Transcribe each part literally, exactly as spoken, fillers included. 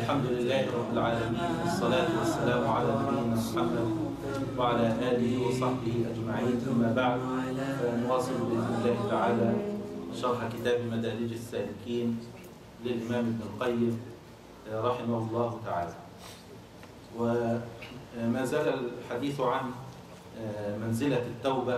الحمد لله رب العالمين، والصلاة والسلام على نبينا محمد وعلى آله وصحبه أجمعين. أما بعد، فنواصل بإذن الله تعالى شرح كتاب مدارج السالكين للإمام ابن القيم رحمه الله تعالى. وما زال الحديث عن منزلة التوبة.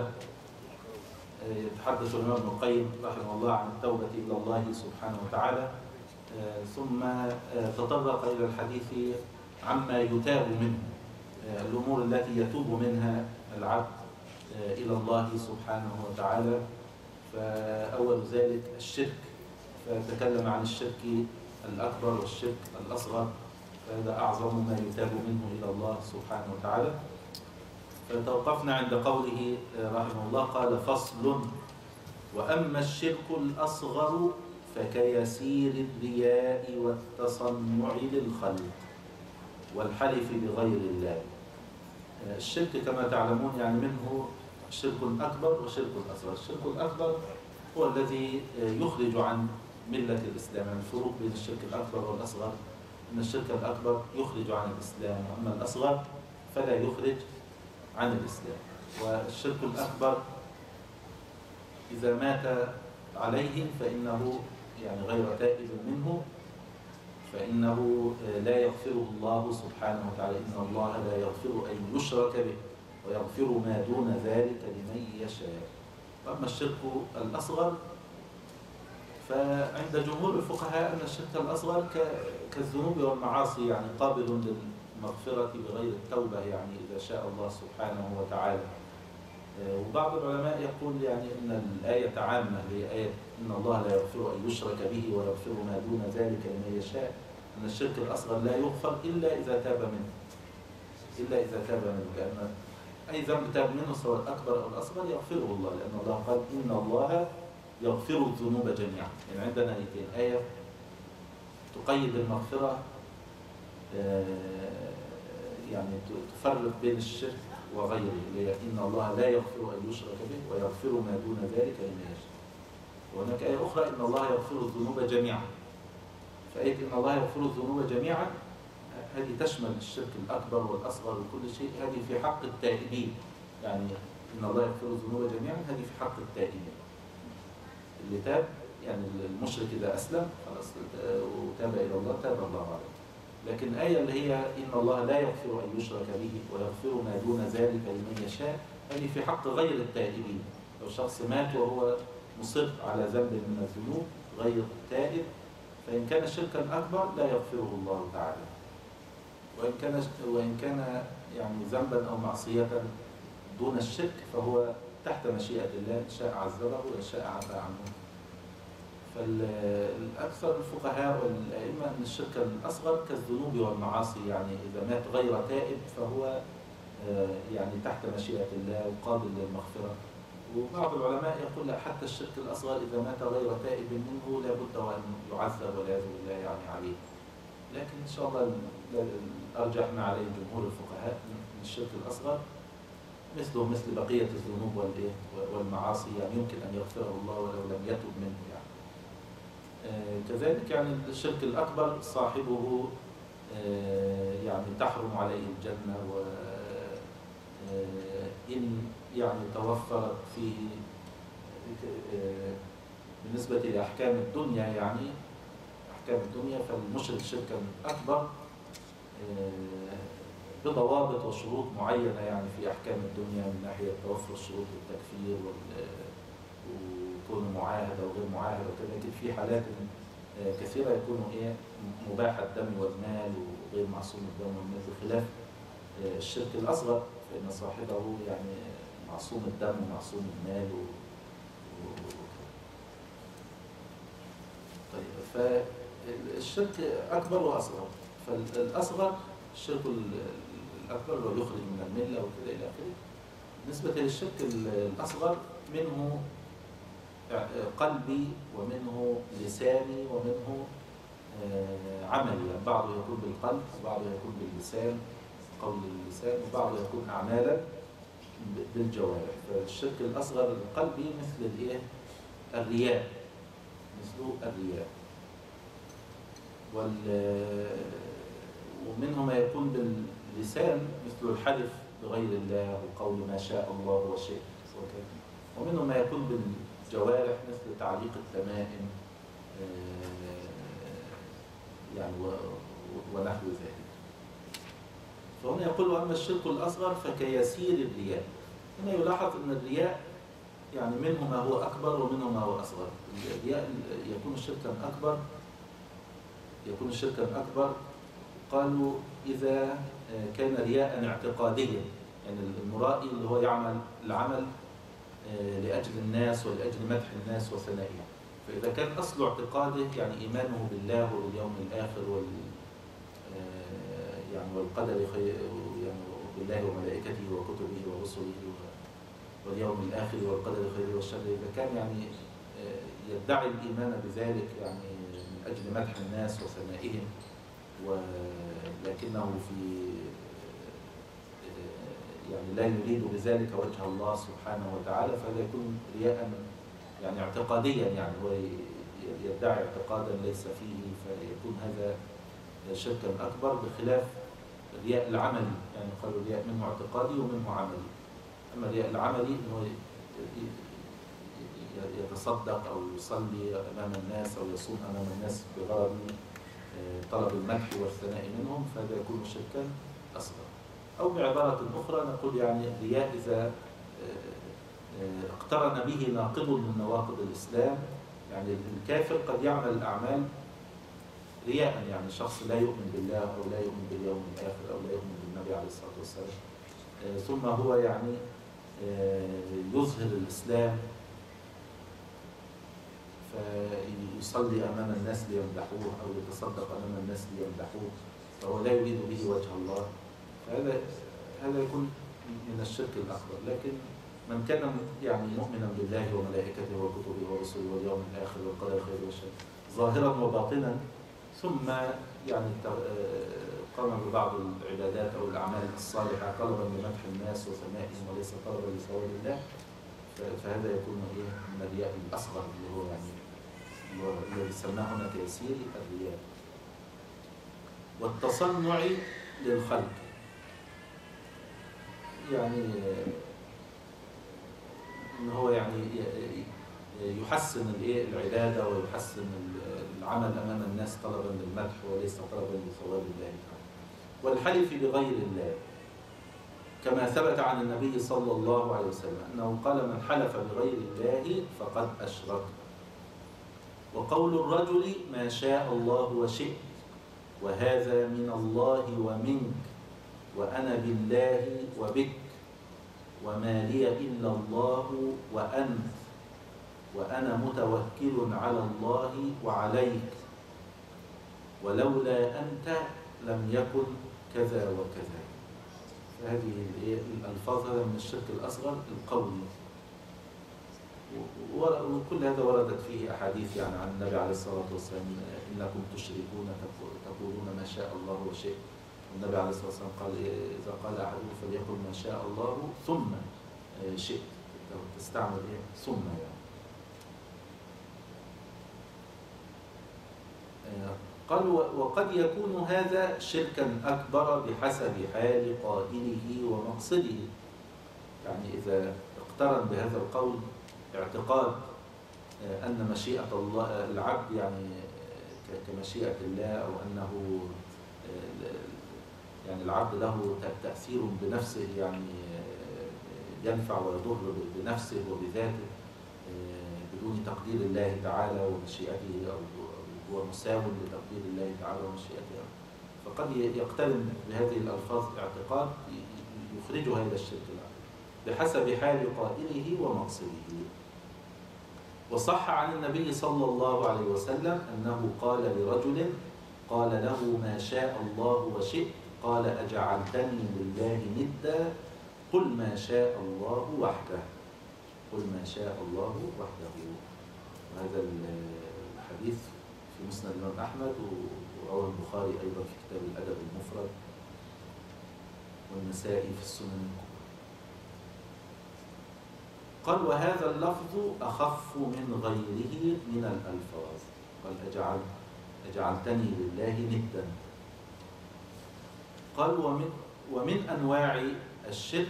يتحدث الإمام ابن القيم رحمه الله عن التوبة إلى الله سبحانه وتعالى، ثم تطرق إلى الحديث عما يتاب منه، الأمور التي يتوب منها العبد إلى الله سبحانه وتعالى. فأول ذلك الشرك، فتكلم عن الشرك الأكبر والشرك الأصغر، فهذا أعظم ما يتاب منه إلى الله سبحانه وتعالى. فتوقفنا عند قوله رحمه الله قال: فصل: وأما الشرك الأصغر فكيسير الرياء والتصنع للخلق والحلف بغير الله. الشرك كما تعلمون يعني منه شرك أكبر وشرك أصغر. الشرك الأكبر هو الذي يخرج عن ملة الإسلام، يعني الفروق بين الشرك الأكبر والأصغر أن الشرك الأكبر يخرج عن الإسلام، وأما الأصغر فلا يخرج عن الإسلام. والشرك الأكبر إذا مات عليه فإنه يعني غير تائب منه، فإنه لا يغفره الله سبحانه وتعالى. إن الله لا يغفر أن يشرك به ويغفر ما دون ذلك لمن يشاء. وأما الشرك الأصغر فعند جمهور الفقهاء أن الشرك الأصغر كالذنوب والمعاصي، يعني قابل للمغفرة بغير التوبة، يعني إذا شاء الله سبحانه وتعالى. وبعض العلماء يقول يعني أن الآية عامة، لآية إن الله لا يغفر أن يشرك به ويغفر ما دون ذلك لمن يشاء، أن الشرك الأصغر لا يغفر إلا إذا تاب منه، إلا إذا تاب منه، لأن أي ذنب تاب منه سواء الأكبر أو الأصغر يغفره الله، لأن الله قال: إن الله يغفر الذنوب جميعا. يعني عندنا آيتين: آية تقيد المغفرة، يعني تفرق بين الشرك وغيره، اللي هي إن الله لا يغفر أن يشرك به ويغفر ما دون ذلك لمن يشاء. وهناك آية أخرى: إن الله يغفر الذنوب جميعا. فآية إن الله يغفر الذنوب جميعا هذه تشمل الشرك الأكبر والأصغر وكل شيء، هذه في حق التائبين. يعني إن الله يغفر الذنوب جميعا هذه في حق التائبين اللي تاب، يعني المشرك إذا أسلم خلاص وتاب إلى الله تاب الله عليه. لكن الآية اللي هي إن الله لا يغفر أن يشرك به ويغفر ما دون ذلك لمن يشاء، هذه في حق غير التائبين. لو شخص مات وهو مصر على ذنب من الذنوب غير تائب، فإن كان شركا أكبر لا يغفره الله تعالى، وإن كان وإن كان يعني ذنبا أو معصية دون الشرك فهو تحت مشيئة الله، إن شاء عذبه وإن شاء عفى عنه. فالأكثر الفقهاء والأئمة أن الشرك الأصغر كالذنوب والمعاصي، يعني إذا مات غير تائب فهو يعني تحت مشيئة الله وقابل للمغفرة. وبعض العلماء يقول لا، حتى الشرك الأصغر إذا مات غير تائب منه لابد وأن يعذب والعياذ بالله يعني عليه. لكن إن شاء الله أرجح ما عليه جمهور الفقهاء أن الشرك الأصغر مثله مثل بقية الذنوب والمعاصي، يعني يمكن أن يغفره الله ولو لم يتب منه. يعني آه كذلك يعني الشرك الأكبر صاحبه آه يعني تحرم عليه الجنة، وإن آه يعني توفرت فيه آه بالنسبة لأحكام الدنيا، يعني أحكام الدنيا فالمشرك شركا أكبر آه بضوابط وشروط معينة، يعني في أحكام الدنيا من ناحية توفر شروط التكفير وكونه معاهد أو غير معاهد وكذا. لكن في حالات كثيرة يكون إيه مباح الدم والمال وغير معصوم الدم والمال، بخلاف الشرك الأصغر فإن صاحبه يعني معصوم الدم ومعصوم المال و... طيب، فالشرك أكبر وأصغر. فالأصغر الشرك الأكبر هو يخرج من الملة وكذا إلى آخره. بالنسبة للشرك الأصغر منه قلبي ومنه لساني ومنه عملي، يعني بعضه يكون بالقلب وبعضه يكون باللسان قول اللسان وبعضه يكون أعمالا بالجوارح. فالشرك الأصغر القلبي مثل الإيه؟ الرياء، مثل الرياء. ومنه ما يكون باللسان مثل الحلف بغير الله وقول ما شاء الله وشئت وكذا، ومنه ما يكون بالجوارح مثل تعليق التمائم يعني ونحو ذلك. فهنا يقول أما الشرك الأصغر فكيسير الرياء. هنا يلاحظ أن الرياء يعني منه ما هو أكبر ومنه ما هو أصغر. الرياء يكون شركا أكبر يكون شركا أكبر قالوا إذا كان رياء اعتقاديا، يعني المرائي اللي هو يعمل العمل لأجل الناس ولأجل مدح الناس وثنائهم. فإذا كان أصل اعتقاده يعني إيمانه بالله واليوم الآخر وال يعني والقدر يعني بالله وملائكته وكتبه ورسله واليوم الآخر والقدر خيره والشر، إذا كان يعني يدعي الإيمان بذلك يعني من أجل مدح الناس وثنائهم ولكنه في يعني لا يريد بذلك وجه الله سبحانه وتعالى، فهذا يكون رياء يعني اعتقاديا، يعني هو يدعي اعتقادا ليس فيه، فيكون هذا شركا أكبر بخلاف الرياء العملي. يعني قالوا الرياء منه اعتقادي ومنه عملي. أما الرياء العملي أنه يتصدق أو يصلي أمام الناس أو يصوم أمام الناس بغرض طلب المدح والثناء منهم، فهذا يكون شركا أصغر. أو بعبارة أخرى نقول يعني الرياء إذا اقترن به ناقض من نواقض الإسلام، يعني الكافر قد يعمل الأعمال رياء، يعني شخص لا يؤمن بالله أو لا يؤمن باليوم الآخر أو لا يؤمن بالنبي عليه الصلاة والسلام، ثم هو يعني يظهر الإسلام فيصلي أمام الناس ليمدحوه أو يتصدق أمام الناس ليمدحوه، فهو لا يريد به وجه الله، فهذا هذا يكون من الشرك الأكبر. لكن من كان يعني مؤمنا بالله وملائكته وكتبه ورسله واليوم الآخر والقدر خيره والشر ظاهرا وباطنا، ثم يعني قام ببعض العبادات أو الأعمال الصالحة طلبا لمدح الناس وثنائهم وليس طلبا لثواب الله، فهذا يكون إيه من الرياء الأصغر اللي هو يعني الذي سماه هنا تيسير الرياء. والتصنع للخلق، يعني إن هو يعني يحسن العبادة ويحسن العمل أمام الناس طلبا للمدح وليس طلبا لثواب الله تعالى. والحلف بغير الله كما ثبت عن النبي صلى الله عليه وسلم أنه قال من حلف بغير الله فقد أشرك. وقول الرجل ما شاء الله وشئت وهذا من الله ومنك وأنا بالله وبك وما لي إلا الله وأنت وأنا متوكل على الله وعليك ولولا أنت لم يكن كذا وكذا. فهذه الألفاظ هذا من الشرك الأصغر القولي، وكل هذا وردت فيه أحاديث يعني عن النبي عليه الصلاة والسلام إنكم تشركون تقولون ما شاء الله وشئت. النبي عليه الصلاة والسلام قال إذا قال أحدهم فليقل ما شاء الله ثم شئت، تستعمل إيه ثم يعني. قال وقد يكون هذا شركا أكبر بحسب حال قائله ومقصده، يعني إذا اقترن بهذا القول اعتقاد أن مشيئة الله العبد يعني كمشيئة الله، أو أنه يعني العبد له تأثير بنفسه، يعني ينفع ويضر بنفسه وبذاته بدون تقدير الله تعالى ومشيئته، أو هو مساو لتقدير الله تعالى ومشيئته، فقد يقترن بهذه الألفاظ اعتقاد يخرجه هذا الشرك بحسب حال قائله ومقصده. وصح عن النبي صلى الله عليه وسلم أنه قال لرجل قال له ما شاء الله وشئت قال أجعلتني لله ندا قل ما شاء الله وحده قل ما شاء الله وحده. وهذا الحديث في مسند الإمام أحمد، ورواه البخاري أيضا في كتاب الأدب المفرد، والنسائي في السنن الكبرى. قال وهذا اللفظ أخف من غيره من الألفاظ. قال أجعل أجعلتني لله ندا، قال ومن, ومن أنواع الشرك،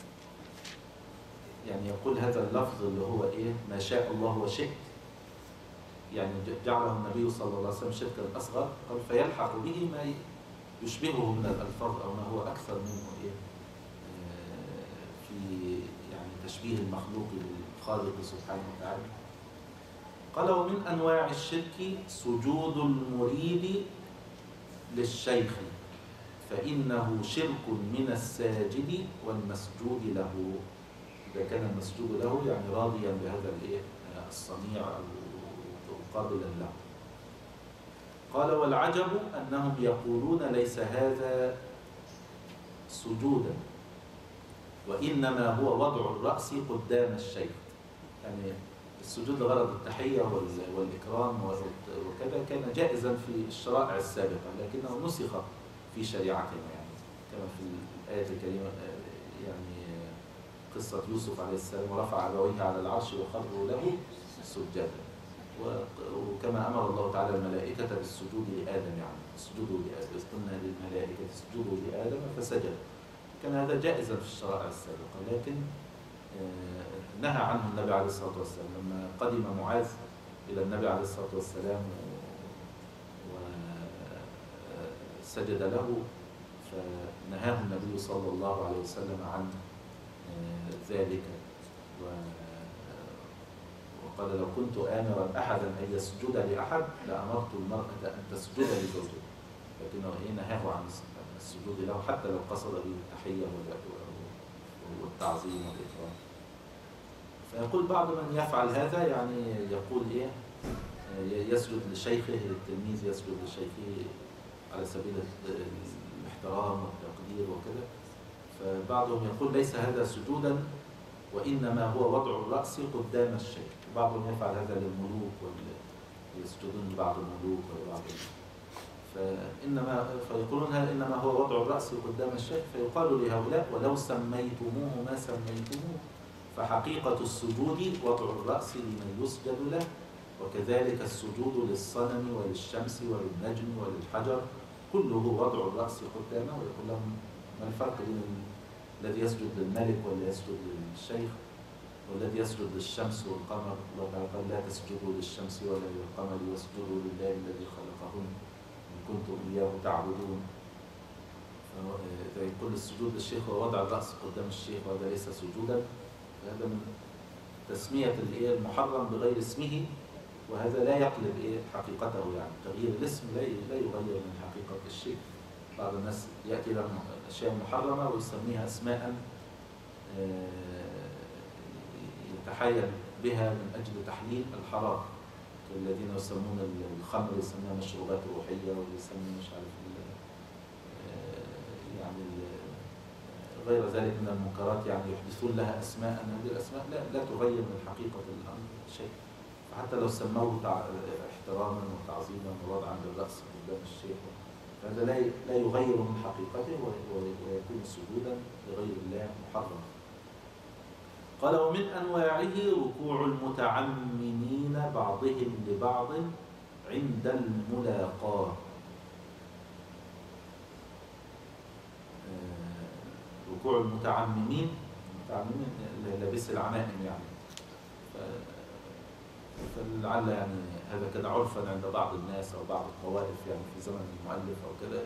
يعني يقول هذا اللفظ اللي هو إيه ما شاء الله وشئت، يعني جعله النبي صلى الله عليه وسلم شركا أصغر، قال فيلحق به ما يشبهه من الألفاظ أو ما هو أكثر منه إيه في يعني تشبيه المخلوق للخالق سبحانه وتعالى. قال ومن أنواع الشرك سجود المريد للشيخ، فإنه شرك من الساجد والمسجود له، إذا كان المسجود له يعني راضيا بهذا الصنيع أو قابلا له. قال والعجب أنهم يقولون ليس هذا سجودا، وإنما هو وضع الرأس قدام الشيخ، يعني السجود لغرض التحية والإكرام وكذا كان جائزا في الشرائع السابقة، لكنه نسخ في شريعتنا، يعني كما في الآية الكريمة يعني قصة يوسف عليه السلام ورفع أبويه على العرش وخروا له سجدا، وكما أمر الله تعالى الملائكة بالسجود لآدم، يعني اسجدوا لآدم، قلنا للملائكة اسجدوا لآدم فسجد، كان هذا جائزا في الشرائع السابقة، لكن نهى عنه النبي عليه الصلاة والسلام لما قدم معاذ إلى النبي عليه الصلاة والسلام وسجد له، فنهاه النبي صلى الله عليه وسلم عن ذلك، وقال لو كنت آمرا أحدا أن يسجد لأحد لأمرت المرأة أن تسجد لزوجها، لكنه نهاه عن السجود له حتى لو قصد به التحية والتعظيم والإكرام. فيقول بعض من يفعل هذا، يعني يقول إيه يسجد لشيخه، للتلميذ يسجد لشيخه على سبيل الاحترام والتقدير وكذا، فبعضهم يقول ليس هذا سجودا وإنما هو وضع الرأس قدام الشيخ. بعضهم يفعل هذا للملوك ويسجدون لبعض الملوك ولبعض، فإنما فيقولون هذا إنما هو وضع الرأس قدام الشيخ، فيقال لهؤلاء ولو سميتموه ما سميتموه فحقيقة السجود وضع الرأس لمن يسجد له، وكذلك السجود للصنم وللشمس وللنجم وللحجر كله وضع الرأس قدامه. ويقول لهم ما الفرق بين الذي يسجد للملك والذي يسجد للشيخ والذي يسجد للشمس والقمر؟ الله تعالى قال لا تسجدوا للشمس ولا للقمر واسجدوا لله الذي خلقهن إن كنتم إياه تعبدون. فإذا يقول السجود للشيخ هو وضع الرأس قدام الشيخ وهذا ليس سجودا، فهذا من تسمية المحرم بغير اسمه، وهذا لا يقلب إيه حقيقته، يعني تغيير الاسم لا لا يغير من حقيقة الشيء. بعض الناس يأتي لهم أشياء محرمة ويسميها أسماء يتحايل بها من أجل تحليل الحرام، الذين يسمون الخمر يسمونها مشروبات روحية، واللي يسمون مش عارف يعني غير ذلك من المنكرات، يعني يحدثون لها أسماء، هذه الأسماء لا, لا تغير من حقيقة الأمر شيء، حتى لو سموه احتراما وتعظيما ووضعا للرأس قدام الشيخ، هذا لا لا يغير من حقيقته ويكون سجودا لغير الله محرم. قال ومن أنواعه ركوع المتعممين بعضهم لبعض عند الملاقاة. ركوع المتعممين، المتعممين لابس العمائم يعني، فلعل يعني هذا كده عرفا عند بعض الناس أو بعض الطوائف، يعني في زمن المؤلف أو كده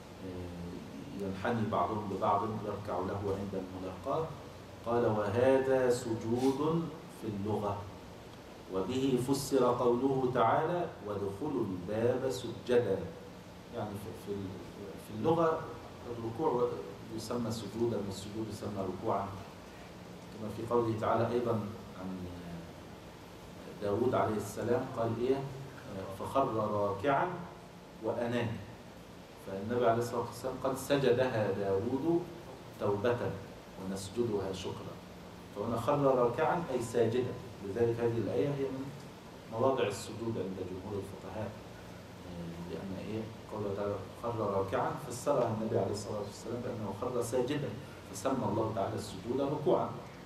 ينحني بعضهم ببعض يركع له عند الملاقاة. قال وهذا سجود في اللغة، وبه فسر قوله تعالى وادخلوا الباب سجدا، يعني في في اللغة الركوع يسمى سجودا والسجود يسمى ركوعا، كما في قوله تعالى أيضا عن داود عليه السلام قال إيه فخر راكعا وأناب، فالنبي عليه الصلاة والسلام قال سجدها داود توبة ونسجدها شكرا، فهنا خر راكعا أي ساجدا، لذلك هذه الآية هي من مواضع السجود عند جمهور الفقهاء، لأن إيه قوله تعالى خر راكعا فسرها النبي عليه الصلاة والسلام بأنه خر ساجدا، فسمى الله تعالى السجود ركوعا.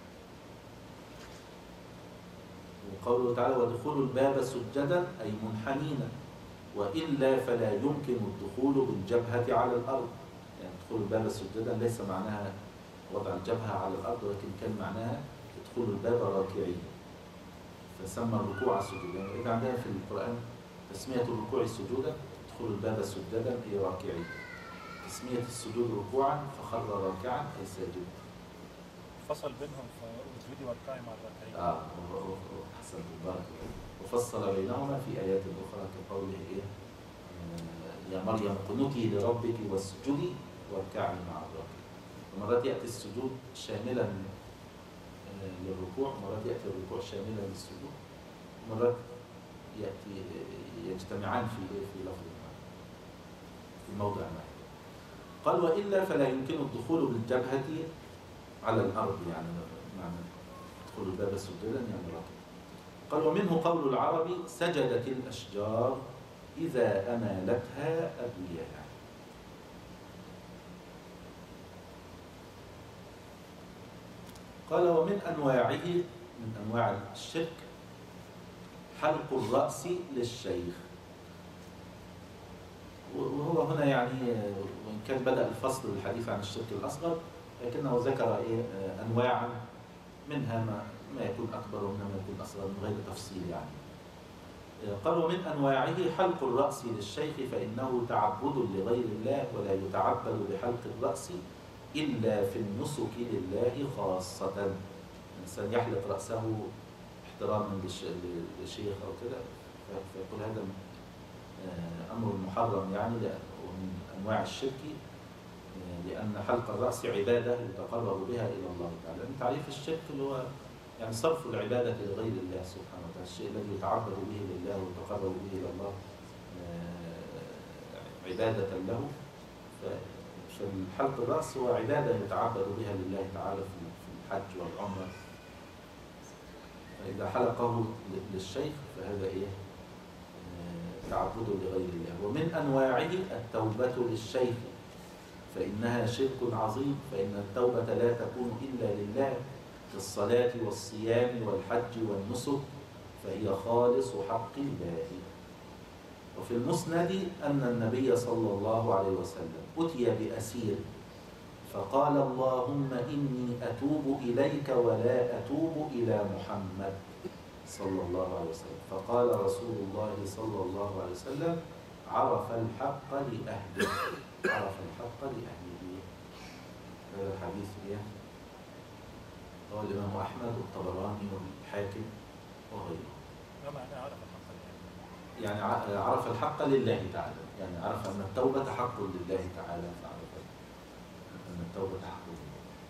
وقوله تعالى وادخلوا الباب سجدا أي منحنين، وإلا فلا يمكن الدخول بالجبهة على الأرض، يعني ادخلوا الباب سجدا ليس معناها وضع الجبهة على الأرض، ولكن كان معناها ادخلوا الباب راكعين، فسمى الركوع سجودا. يعني إذا عندنا في القرآن تسمية الركوع سجودا، ادخلوا الباب سجدا أي راكعين، تسمية السجود ركوعا فخر راكعا أي ساجد. فصل بينهم فاسجدي واركعي مع الراكعين. اه احسنت بارك الله. وفصل بينهما في ايات اخرى كقوله ايه آه يا مريم قنوتي لربك واسجدي واركعي مع الراكعين. ومرات ياتي السجود شاملا آه للركوع، مرات ياتي الركوع شاملا للسجود، مرات ياتي يجتمعان في في لفظ في موضع واحد. قال والا فلا يمكن الدخول بالجبهه على الارض، يعني معنى ادخلوا الباب سجدا يعني راكع. قال ومنه قول العرب سجدت الاشجار اذا امالتها ابويها. قال ومن انواعه، من انواع الشرك حلق الراس للشيخ. وهو هنا يعني وان كان بدا الفصل بالحديث عن الشرك الاصغر، لكنه ذكر ايه انواعا منها ما ما يكون اكبر ومنها ما يكون اصغر من غير تفصيل يعني. قال ومن انواعه حلق الراس للشيخ فانه تعبد لغير الله، ولا يتعبد بحلق الراس الا في النسك لله خاصه. الانسان يحلق راسه احتراما للشيخ او كده، فيقول هذا امر محرم يعني، ومن انواع الشرك، لأن حلق الرأس عبادة يتقرب بها إلى الله تعالى. يعني تعريف الشرك اللي هو يعني صرف العبادة لغير الله سبحانه وتعالى، الشيء الذي يتعبد به لله ويتقرب به إلى الله عبادة له. فالحلق الرأس هو عبادة يتعبد بها لله تعالى في الحج والعمرة. فإذا حلقه للشيخ فهذا إيه؟ تعبد لغير الله. ومن أنواعه التوبة للشيخ فإنها شرك عظيم، فإن التوبة لا تكون إلا لله كالصلاة والصيام والحج والنسك، فهي خالص حق الله. وفي المسند أن النبي صلى الله عليه وسلم أتي بأسير فقال اللهم إني أتوب إليك ولا أتوب إلى محمد صلى الله عليه وسلم. فقال رسول الله صلى الله عليه وسلم عرف الحق لأهله، عرف الحق لأهله. هذا الحديث إيه؟ هو الإمام أحمد والطبراني والحاكم وغيره. ما معنى عرف الحق لأهله؟ يعني عرف الحق لله تعالى، يعني عرف أن التوبة حق لله تعالى، فعرف أن التوبة حق لله.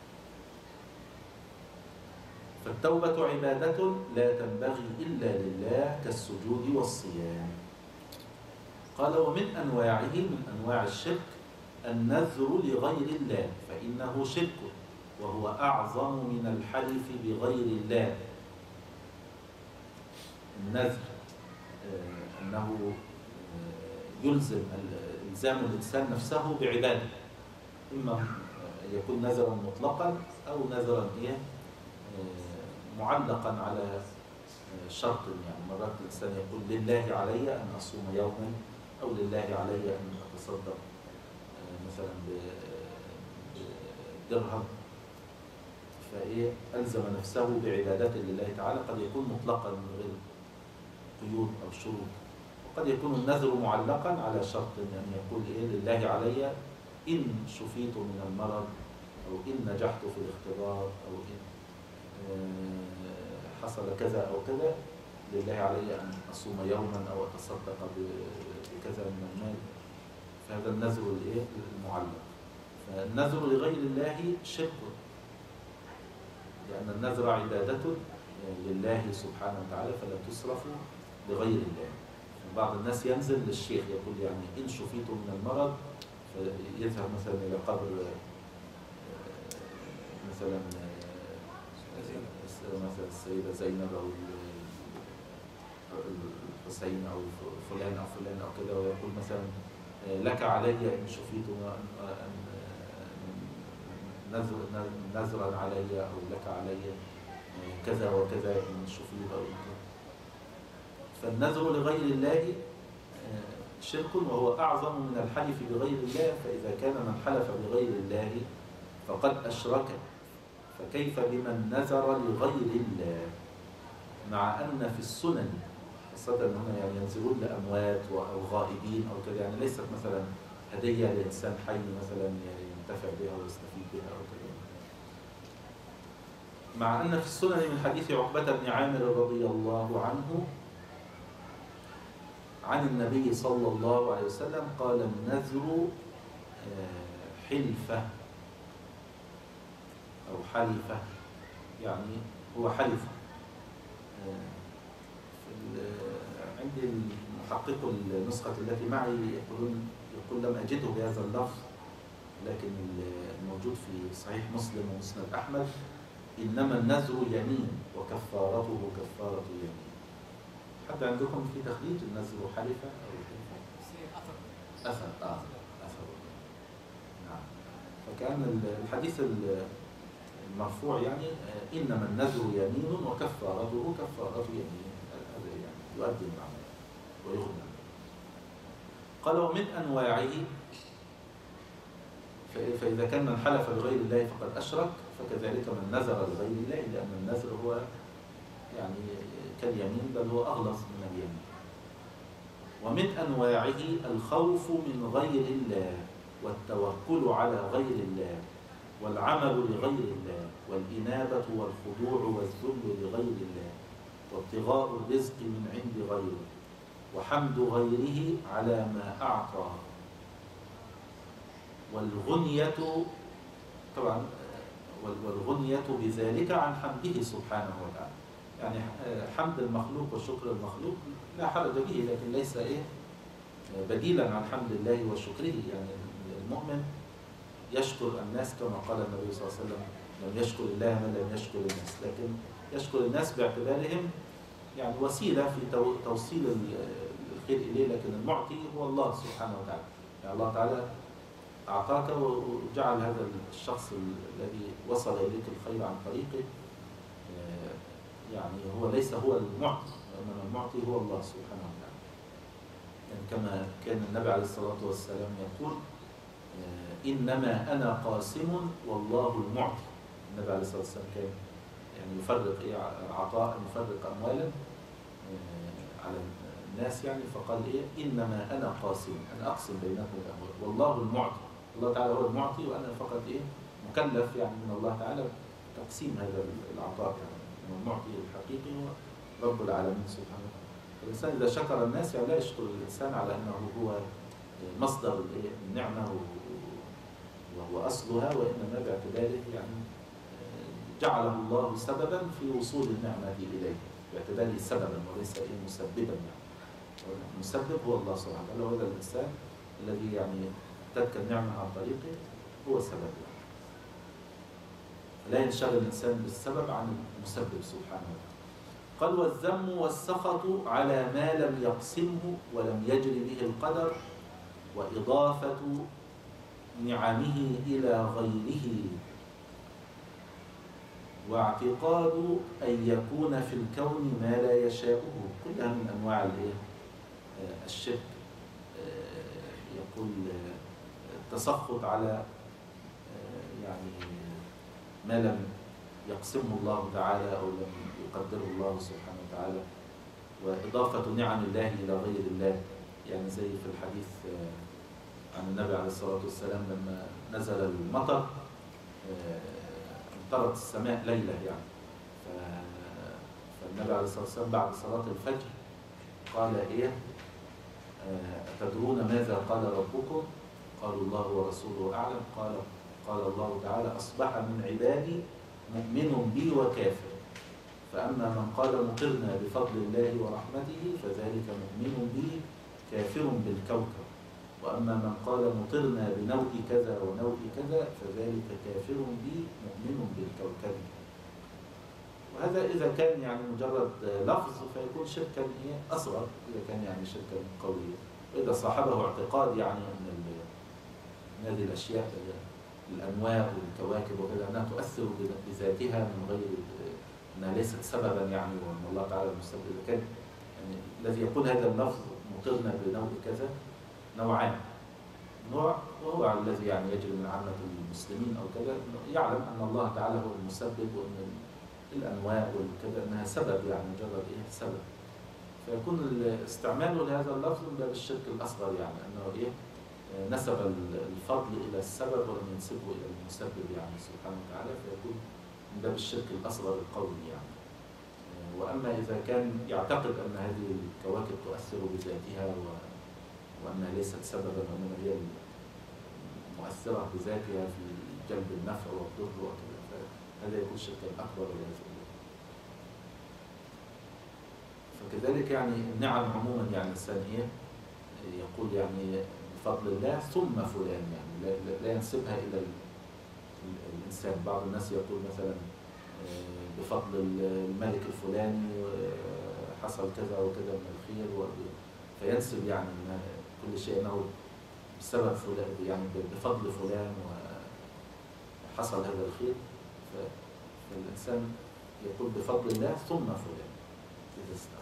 فالتوبة عبادة لا تنبغي إلا لله كالسجود والصيام. قال ومن أنواعه، من أنواع الشرك النذر لغير الله فإنه شرك، وهو أعظم من الحلف بغير الله. النذر آه أنه آه يلزم إلزام الإنسان نفسه بعبادة، إما يكون نذرا مطلقا أو نذرا إيه آه معلقا على شرط. يعني مرات الإنسان يقول لله علي أن أصوم يوما، أو لله علي أن أتصدق مثلا بدرهم، فإيه ألزم نفسه بعبادات لله تعالى. قد يكون مطلقا من غير قيود أو شروط، وقد يكون النذر معلقا على شرط، يعني يقول إيه لله علي إن شفيت من المرض، أو إن نجحت في الاختبار، أو إن حصل كذا أو كذا، لله علي أن أصوم يوما أو أتصدق بكذا من المال. فهذا النذر الإيه المعلق. فالنذر لغير الله شرك، لأن النذر عبادة لله سبحانه وتعالى فلا تصرف لغير الله. بعض الناس ينزل للشيخ يقول يعني إن شفيت من المرض، فيذهب مثلا إلى قبر مثلا مثلا السيدة زينب أو الحسين أو فلان أو فلان أو كذا، ويقول مثلا لك علي إن شفيت نذرا علي، أو لك علي كذا وكذا إن شفيت أو كذا. فالنذر لغير الله شرك وهو أعظم من الحلف بغير الله، فإذا كان من حلف بغير الله فقد أشرك، فكيف بمن نذر لغير الله؟ مع أن في السنن خاصة أن هم يعني ينذرون لأموات أو غائبين أو كذا، يعني ليست مثلا هدية لإنسان حي مثلا ينتفع بها ويستفيد بها أو كذا. مع أن في السنن من حديث عقبة بن عامر رضي الله عنه عن النبي صلى الله عليه وسلم قال: النذر حلفة أو حلفة، يعني هو حلف. عندي المحقق النسخة التي معي يقولون يقول لم أجده بهذا اللفظ، لكن الموجود في صحيح مسلم ومسند أحمد: إنما النذر يمين وكفارته كفارة يمين. حد عندكم في تخريج النذر حلفة أو حلفة؟ أثر آه أثر نعم. فكان الحديث المرفوع يعني إنما النذر يمين وكفارته كفارة يمين، هذا يعني يؤدي المعنى ويغنى. قال: ومن أنواعه، فإذا كان من حلف بغير الله فقد أشرك، فكذلك من نذر لغير الله، لأن النذر هو يعني كاليمين بل هو أغلظ من اليمين. ومن أنواعه الخوف من غير الله، والتوكل على غير الله، والعمل لغير الله، والإنابة والخضوع والذل لغير الله، وابتغاء الرزق من عند غيره، وحمد غيره على ما أعطى، والغنية طبعا والغنية بذلك عن حمده سبحانه وتعالى. يعني حمد المخلوق وشكر المخلوق لا حرج به، لكن ليس إيه بديلا عن حمد الله وشكره. يعني المؤمن يشكر الناس كما قال النبي صلى الله عليه وسلم: لم يشكر الله من لم يشكر الناس. لكن يشكر الناس باعتبارهم يعني وسيلة في توصيل الخير إليه، لكن المعطي هو الله سبحانه وتعالى. يعني الله تعالى أعطاك وجعل هذا الشخص الذي وصل إليك الخير عن طريقه يعني هو ليس هو المعطي، وإنما المعطي هو الله سبحانه وتعالى. يعني كما كان النبي عليه الصلاة والسلام يقول: إنما أنا قاسم والله المعطي. النبي عليه الصلاة والسلام كان يعني يفرق إيه عطاء، يفرق أموالا على الناس يعني، فقال إيه: إنما أنا قاسم، أنا أقسم بينكم الأموال والله المعطي. الله تعالى هو المعطي وأنا فقط إيه مكلف يعني من الله تعالى تقسيم هذا العطاء. يعني المعطي الحقيقي هو رب العالمين سبحانه وتعالى. الإنسان إذا شكر الناس يعني لا يشكر الإنسان على أنه هو مصدر النعمة وهو أصلها، وإنما باعتباره يعني جعله الله سببا في وصول النعمة إليه، باعتباره سببا وليس إيه مسببا. يعني المسبب هو الله سبحانه وتعالى، وهذا الإنسان الذي يعني تلك النعمة عن طريقه هو سبب. يعني لا ينشغل الإنسان بالسبب عن المسبب سبحانه وتعالى. قال: والذم والسخط على ما لم يقسمه ولم يجري به القدر، وإضافة نعمه إلى غيره، واعتقاد أن يكون في الكون ما لا يشاءه، كلها من أنواع الشرك. يقول التسخط على يعني ما لم يقسمه الله تعالى أو لم يقدره الله سبحانه وتعالى، وإضافة نعم الله إلى غير الله. يعني زي في الحديث عن النبي عليه الصلاة والسلام لما نزل المطر امطرت السماء ليلة يعني، فالنبي عليه الصلاة والسلام بعد صلاة الفجر قال إيه: أتدرون ماذا قال ربكم؟ قالوا: الله ورسوله أعلم. قال قال الله تعالى: أصبح من عبادي مؤمن بي وكافر، فأما من قال مطرنا بفضل الله ورحمته فذلك مؤمن بي كافر بالكوكب، وأما من قال مطرنا بنوء كذا ونوء كذا فذلك كافر بي مؤمن بالكوكب. وهذا إذا كان يعني مجرد لفظ فيكون شركا أصغر، إذا كان يعني شركا قوية. وإذا صاحبه اعتقاد يعني أن هذه الأشياء الأنواع والكواكب وكذا أنها تؤثر بذاتها من غير أنها ليست سببا يعني، وأن الله تعالى المسبب. إذا كان يعني الذي يقول هذا اللفظ مطرنا بنوء كذا نوعان. نوع وهو الذي يعني يجري من عامة المسلمين أو كذا، يعلم أن الله تعالى هو المسبب، وأن الأنواع والكذا أنها سبب، يعني مجرد إيه سبب، فيكون استعماله لهذا اللفظ من باب الشرك الأصغر، يعني أنه إيه نسب الفضل إلى السبب ولم ينسبه إلى المسبب يعني سبحانه وتعالى، فيكون من باب الشرك الأصغر القولي يعني. وأما إذا كان يعتقد أن هذه الكواكب تؤثر بذاتها و... وأنها ليست سببا وإنما هي مؤثرة بذاتها في جلب النفع والضر وكذا، فهذا يكون شركا أكبر والعياذ بالله. فكذلك يعني النعم عموما، يعني الإنسان إيه يقول يعني بفضل الله ثم فلان، يعني لا, لا ينسبها إلى الإنسان. بعض الناس يقول مثلا بفضل الملك الفلاني حصل كذا وكذا من الخير، فينسب يعني كل شيء أنه بسبب فلان، يعني بفضل فلان وحصل هذا الخير. فالإنسان يقول بفضل الله ثم فلان إذا استعمل.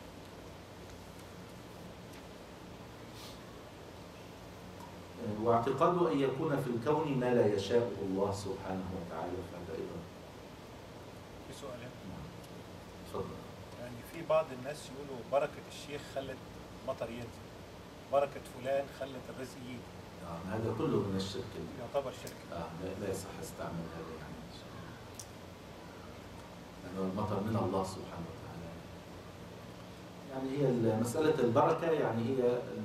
واعتقاده أن يكون في الكون ما لا يشاء الله سبحانه وتعالى، فهذا أيضا في سؤالين. تفضل. يعني في بعض الناس يقولوا بركة الشيخ خلت مطر ينزل، بركة فلان خلت الرزق يجي. آه هذا كله من الشرك، يعتبر شرك. آه لا, لا يصح استعمال هذا يعني، لأنه المطر من الله سبحانه وتعالى. يعني هي مسألة البركة، يعني هي ال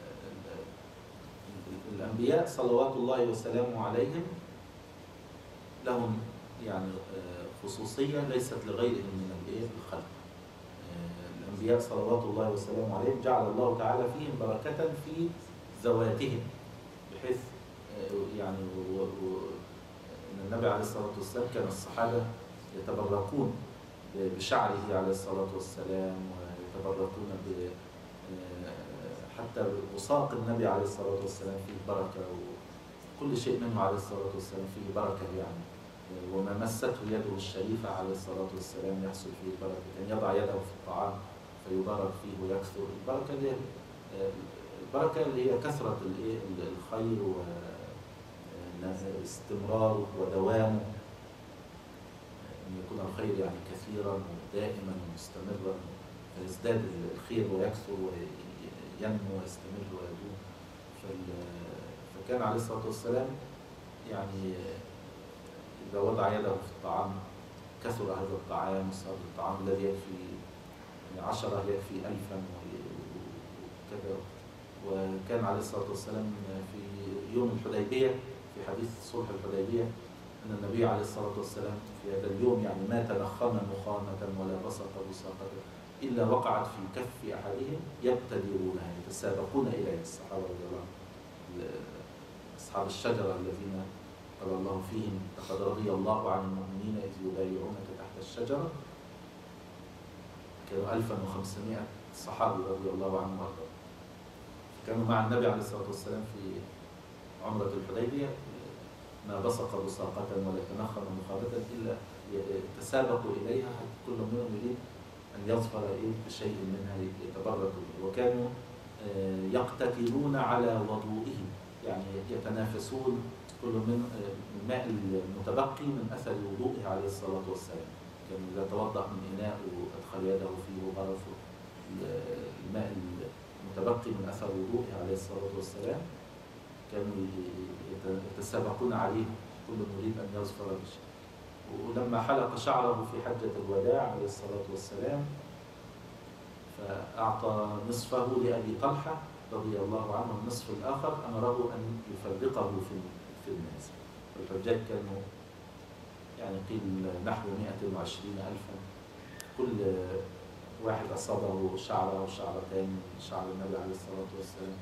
الأنبياء صلوات الله وسلامه عليهم لهم يعني خصوصية ليست لغيرهم من الخلق. الأنبياء صلوات الله وسلامه عليهم جعل الله تعالى فيهم بركة في ذواتهم، بحيث يعني أن النبي عليه الصلاة والسلام كان الصحابة يتبركون بشعره عليه الصلاة والسلام، ويتبركون ب حتى وساق النبي عليه الصلاة والسلام فيه بركة، وكل شيء منه عليه الصلاة والسلام فيه بركة يعني. وما مسته يده الشريفة عليه الصلاة والسلام يحصل فيه البركة، كان يضع يده في الطعام فيبارك فيه ويكثر. البركة اللي هي البركة اللي هي كثرة الخير واستمراره ودوامه، أن يكون الخير يعني كثيرا ودائما ومستمرا، فيزداد الخير ويكثر ينمو ويستمر ويدوم. فكان عليه الصلاة والسلام يعني إذا وضع يده في الطعام كثر هذا الطعام، وصار الطعام الذي يكفي يعني عشرة يكفي ألفا وكذا. وكان عليه الصلاة والسلام في يوم الحديبية، في حديث صلح الحديبية، أن النبي عليه الصلاة والسلام في هذا اليوم يعني ما تنخم نخامة ولا بسط بساطة إلا وقعت في كف أحدهم يبتدرونها، يتسابقون إليها. الصحابة رضي الله عنهم، أصحاب الشجرة الذين قال الله فيهم لقد رضي الله عن المؤمنين إذ يبايعونك تحت الشجرة، كانوا ألفا وخمسمائة صحابي رضي الله عنهم وارضاهم، كانوا مع النبي عليه الصلاة والسلام في عمرة الحديبية، ما بصق بصاقة ولا تنخم مخابة إلا تسابقوا إليها، حتى كل منهم يريد أن يظفر إيه بشيء منها يتبرك به. وكانوا يقتتلون على وضوئهم، يعني يتنافسون كل من الماء المتبقي من أثر وضوئه عليه الصلاة والسلام. كان إذا توضأ من إناء وأدخل يده فيه وغرف الماء المتبقي من أثر وضوئه عليه الصلاة والسلام، كانوا يتسابقون عليه، كل يريد أن يظفر بشيء. ولما حلق شعره في حجة الوداع عليه الصلاة والسلام، فأعطى نصفه لأبي طلحة رضي الله عنه، النصف الآخر أمره أن يفرقه في في الناس. الحجاج كانوا يعني قيل نحو مئة وعشرين ألفا، كل واحد أصابه شعرة أو شعرتين من شعر النبي عليه الصلاة والسلام،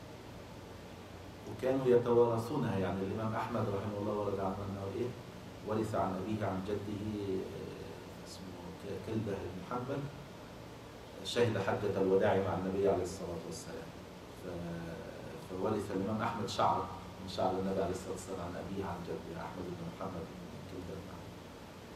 وكانوا يتوارثونها. يعني الإمام أحمد رحمه الله ورد عنه أنه إيه ورث عن أبيه عن جده اسمه كلبة بن حنبل، شهد حجة الوداع مع النبي عليه الصلاة والسلام، فورث الإمام أحمد شعر من شعر النبي عليه الصلاة والسلام عن أبيه عن جده أحمد بن محمد بن كلبة بن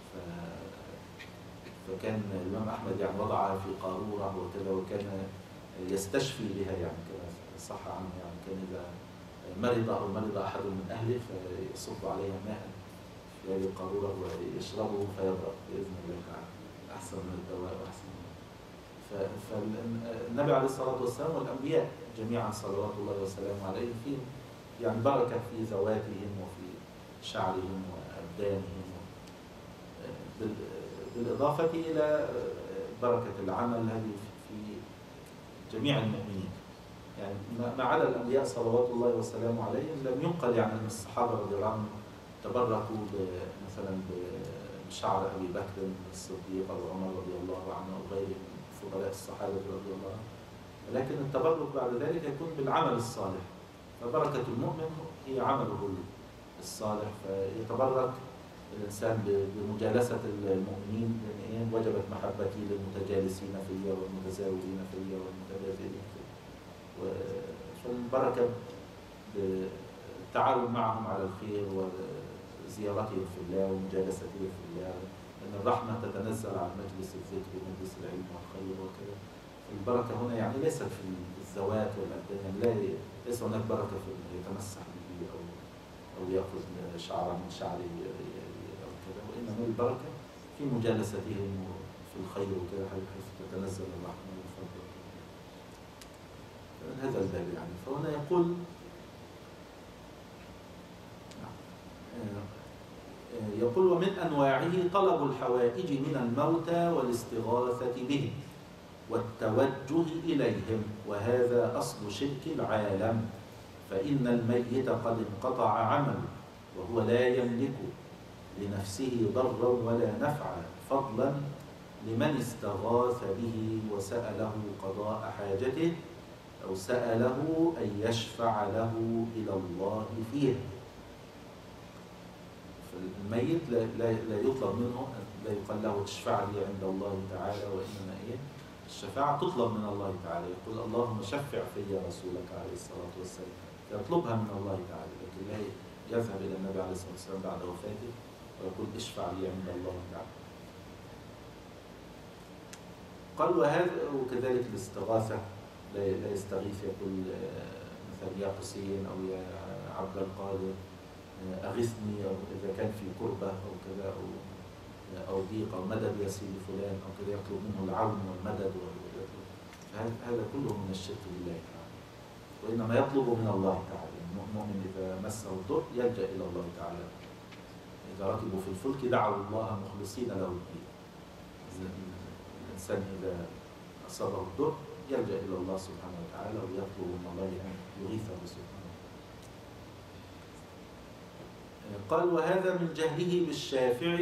حنبل. فكان الإمام أحمد يعني وضعها في قارورة وكذا، وكان يستشفي بها يعني كما صح عنه يعني كان إذا مرض أو مرض أحد من أهله فيصب عليها ماء في هذه القارورة ويشربه فيبرأ بإذن الله تعالى أحسن من الدواء وأحسن من فالنبي عليه الصلاة والسلام والأنبياء جميعا صلوات الله وسلامه عليهم فيهم يعني بركة في ذواتهم وفي شعرهم وأبدانهم، بالإضافة إلى بركة العمل هذه في جميع المؤمنين. يعني ما عدا الأنبياء صلوات الله وسلامه عليهم لم ينقل يعني أن الصحابة رضي الله عنهم تبركوا مثلا بشعر أبي بكر الصديق أو عمر رضي الله عنه أو غيره من فضلاء الصحابة رضي الله عنهم، ولكن التبرك بعد ذلك يكون بالعمل الصالح. فبركة المؤمن هي عمله الصالح، فيتبرك الإنسان بمجالسة المؤمنين، لأن وجبت محبتي للمتجالسين فيا والمتزاورين فيا والمتبادلين فيا. فالبركة بالتعاون معهم على الخير وزيارتهم في الله ومجالستهم في الله، لأن الرحمة تتنزل على مجلس الذكر ومجلس العلم والخير وكذا. البركة هنا يعني ليست في الذوات والأبدان، يعني لا ليس هناك بركة في أن يتمسح به أو أو يأخذ شعرا من شعره أو كذا، وإنما البركة في مجالستهم وفي الخير وكذا حيث تتنزل الرحمة والفضل. من هذا الباب يعني. فهنا يقول يقول ومن أنواعه طلب الحوائج من الموتى والاستغاثة بهم والتوجه إليهم، وهذا أصل شرك العالم، فإن الميت قد انقطع عمله وهو لا يملك لنفسه ضرا ولا نفعا، فضلا لمن استغاث به وسأله قضاء حاجته أو سأله أن يشفع له إلى الله فيها. فالميت لا, لا, لا يطلب منه، لا يقال له اشفع لي عند الله تعالى، وإنما إيه؟ الشفاعة تطلب من الله تعالى. يقول اللهم شفع في رسولك عليه الصلاة والسلام، يطلبها من الله تعالى، لكن لا يذهب إلى النبي عليه الصلاة والسلام بعد وفاته ويقول اشفع لي عند الله تعالى. قال وهذا وكذلك الاستغاثة، لا يستغيث يقول مثلا يا حسين أو يا عبد القادر أغثني، أو إذا كان في كربة أو كذا أو أو ضيق أو مدد يا سيدي فلان أو كذا، يطلب منه العون والمدد، هذا كله من الشرك بالله تعالى، وإنما يطلب من الله تعالى. المؤمن إذا مسه الضر يلجأ إلى الله تعالى. إذا ركبوا في الفلك دعوا الله مخلصين له الدين. الإنسان إذا أصابه الضر يلجأ إلى الله سبحانه وتعالى ويطلب من الله أن يغيثه سبحانه. قال وهذا من جهله بالشافع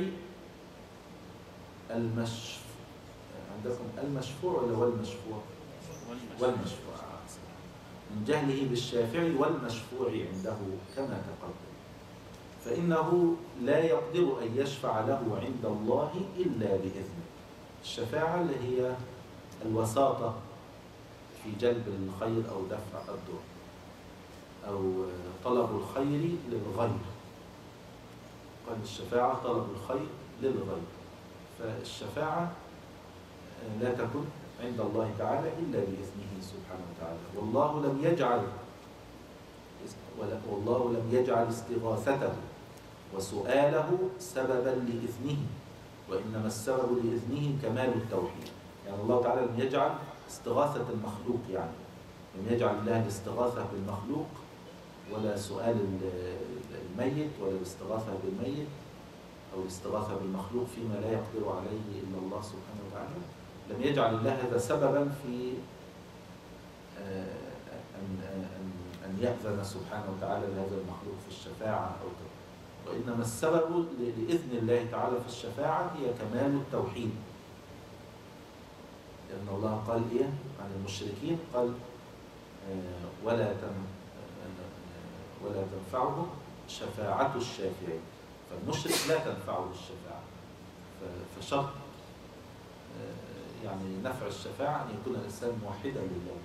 المشفوع. عندكم المشفوع ولا والمشفوع؟ والمشفوع. من جهله بالشافع والمشفوع عنده كما تقدم، فإنه لا يقدر أن يشفع له عند الله إلا بإذنه. الشفاعة اللي هي الوساطة في جلب الخير أو دفع الضر أو طلب الخير للغير. قال الشفاعة طلب الخير للغير، فالشفاعة لا تكن عند الله تعالى إلا بإذنه سبحانه وتعالى. والله لم يجعل والله لم يجعل استغاثته وسؤاله سببا لإذنه، وإنما السبب لإذنه كمال التوحيد. يعني الله تعالى لم يجعل استغاثة المخلوق، يعني لم يجعل الله الاستغاثة بالمخلوق ولا سؤال الميت ولا الاستغاثة بالميت أو الاستغاثة بالمخلوق فيما لا يقدر عليه إلا الله سبحانه وتعالى. لم يجعل الله هذا سببا في أن أن يأذن سبحانه وتعالى لهذا المخلوق في الشفاعة أو كذا، وإنما السبب لإذن الله تعالى في الشفاعة هي كمال التوحيد. لأن الله قال إيه عن المشركين؟ قال ولا تن ولا تنفعهم شفاعة الشافعين. فالمشرك لا تنفعه الشفاعة، فشرط يعني نفع الشفاعة أن يكون الإنسان موحدا لله.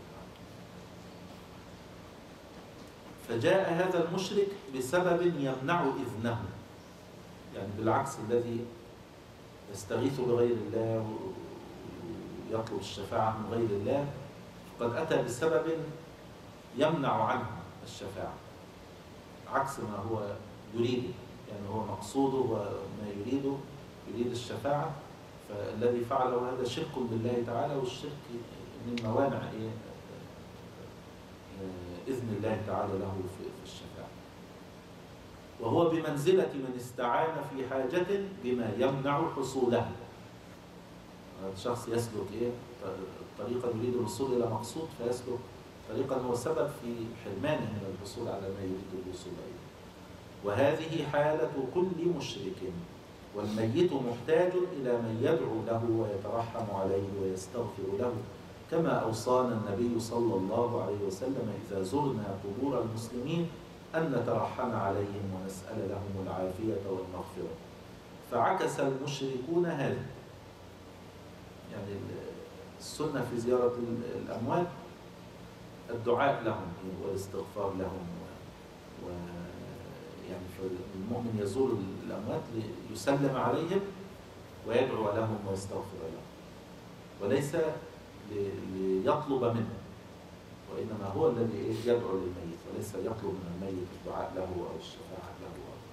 فجاء هذا المشرك بسبب يمنع إذنه، يعني بالعكس الذي يستغيث بغير الله ويطلب الشفاعة من غير الله قد أتى بسبب يمنع عنه الشفاعة عكس ما هو يريده، يعني هو مقصوده وما يريده يريد الشفاعة، فالذي فعله هذا شرك بالله تعالى، والشرك من موانع إيه؟ إذن الله تعالى له في الشفاعة. وهو بمنزلة من استعان في حاجة بما يمنع حصولها. الشخص يسلك إيه؟ طريقا يريد الوصول إلى مقصود، فيسلك طريقا هو سبب في حرمانه من الحصول على ما يريد الوصول إليه. وهذه حالة كل مشرك، والميت محتاج إلى من يدعو له ويترحم عليه ويستغفر له، كما أوصانا النبي صلى الله عليه وسلم إذا زرنا قبور المسلمين أن نترحم عليهم ونسأل لهم العافية والمغفرة. فعكس المشركون هذا، يعني السنة في زيارة الأموات الدعاء لهم والاستغفار لهم، و يعني فالمؤمن يزور الأموات ليسلم عليهم ويدعو لهم ويستغفر لهم، وليس ليطلب منه، وإنما هو الذي يدعو للميت، وليس يطلب من الميت الدعاء له أو الشفاعة له.